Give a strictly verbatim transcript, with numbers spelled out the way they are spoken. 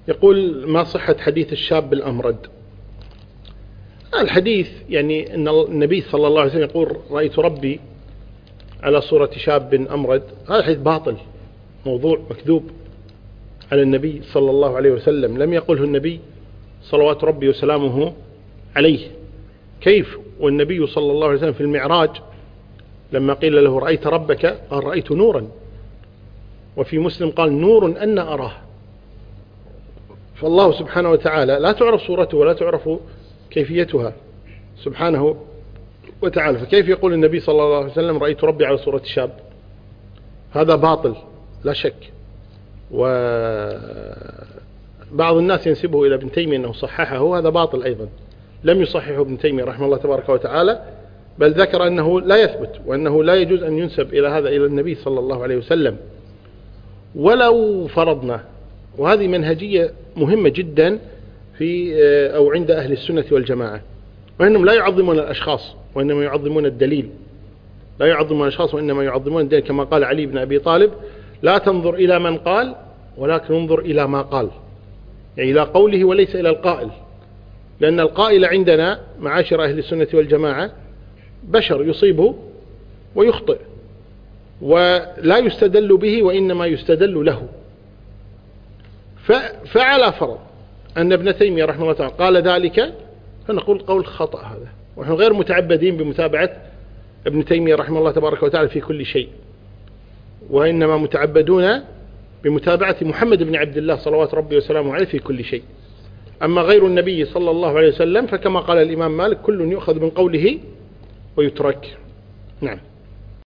يقول: ما صحة حديث الشاب الأمرد؟ الحديث يعني أن النبي صلى الله عليه وسلم يقول: رأيت ربي على صورة شاب أمرد. هذا حديث باطل، موضوع مكذوب على النبي صلى الله عليه وسلم، لم يقله النبي صلوات ربي وسلامه عليه. كيف والنبي صلى الله عليه وسلم في المعراج لما قيل له: رأيت ربك؟ قال: رأيت نورا. وفي مسلم قال: نور أن أراه. فالله سبحانه وتعالى لا تعرف صورته ولا تعرف كيفيتها سبحانه وتعالى، فكيف يقول النبي صلى الله عليه وسلم: رأيت ربي على صورة شاب؟ هذا باطل لا شك. وبعض الناس ينسبه إلى ابن تيمية أنه صححه، هذا باطل أيضا، لم يصححه ابن تيمية رحمه الله تبارك وتعالى، بل ذكر أنه لا يثبت وأنه لا يجوز أن ينسب إلى هذا إلى النبي صلى الله عليه وسلم. ولو فرضنا، وهذه منهجية مهمة جدا في أو عند أهل السنة والجماعة، وأنهم لا يعظمون الأشخاص وإنما يعظمون الدليل، لا يعظمون الأشخاص وإنما يعظمون الدليل، كما قال علي بن أبي طالب: لا تنظر إلى من قال ولكن انظر إلى ما قال، يعني إلى قوله وليس إلى القائل، لأن القائل عندنا معاشر أهل السنة والجماعة بشر يصيبه ويخطئ، ولا يستدل به وإنما يستدل له. فعلى فرض أن ابن تيمية رحمه الله تعالى قال ذلك، فنقول قول خطأ هذا، ونحن غير متعبدين بمتابعة ابن تيمية رحمه الله تبارك وتعالى في كل شيء، وإنما متعبدون بمتابعة محمد بن عبد الله صلوات ربي وسلامه عليه في كل شيء. أما غير النبي صلى الله عليه وسلم فكما قال الإمام مالك: كل يؤخذ من قوله ويترك. نعم.